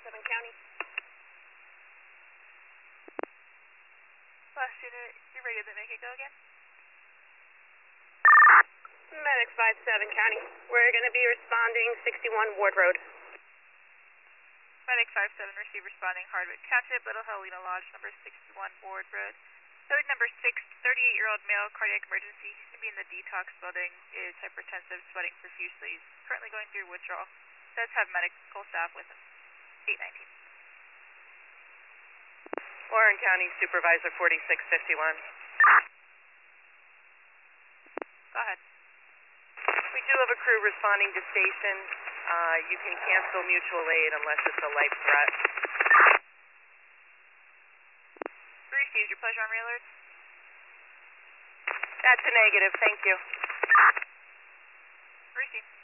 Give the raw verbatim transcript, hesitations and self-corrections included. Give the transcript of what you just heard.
seven County. Last unit, you're ready to make it go again? Medic five seven County. We're going to be responding sixty-one Ward Road. Medic five seven, receive responding Hardwick Township, Little Helena Lodge, number sixty-one Ward Road. Code number six, thirty-eight-year-old male, cardiac emergency. Should be in the detox building. Is hypertensive, sweating profusely. He's currently going through withdrawal. Does have medical staff with him. eight nineteen. Warren County Supervisor forty-six fifty-one. Go ahead. We do have a crew responding to station. Uh, you can cancel mutual aid unless it's a life threat. Received. Your pleasure on re-alerts? That's a negative. Thank you. Received.